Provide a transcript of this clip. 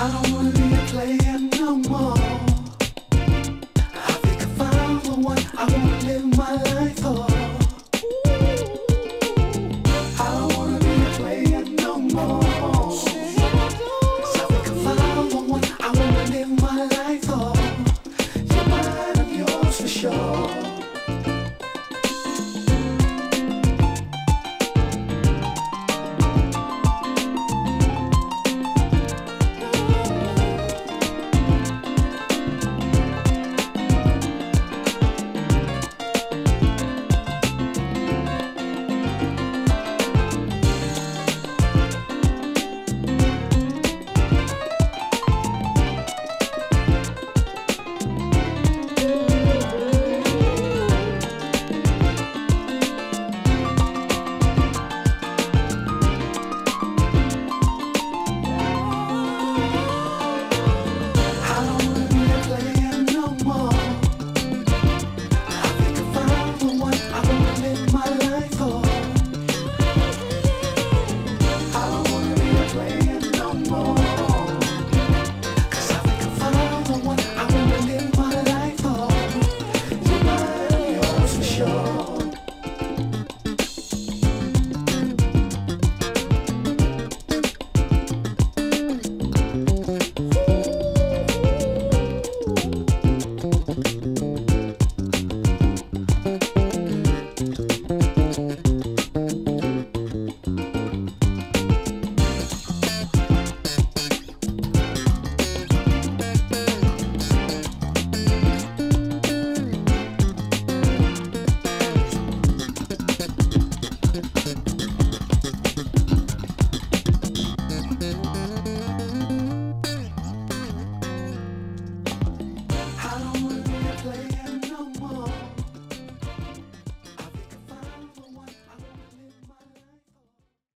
don't wanna be a player no more. I think I found the one I wanna live my life for. I don't wanna be a player no more. 'Cause I think I found the one I wanna live my life for. You're mine, I'm yours for sure.